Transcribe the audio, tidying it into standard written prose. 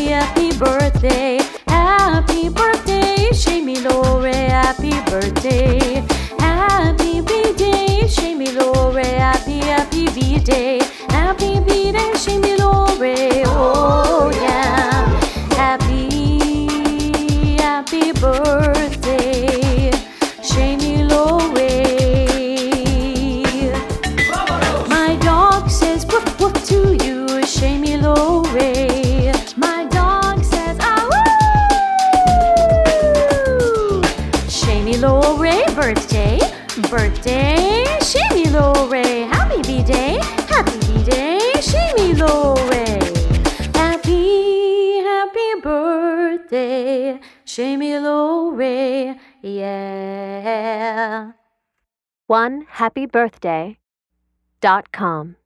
happy birthday. Happy birthday, Shamie Lore, happy birthday. Happy B-Day, Shamie Lore, happy B-Day. Happy B-Day, Shamie Lore, oh yeah. Happy birthday, Shamie Lore. My dog says woof woof to you, Shamie Lore. My dog says ah woo. Shamie Lore, birthday, birthday, Shamie Lore. Happy B-Day, Shamie Lore. Happy birthday, Shamie Lore, yeah. OneHappyBirthday.com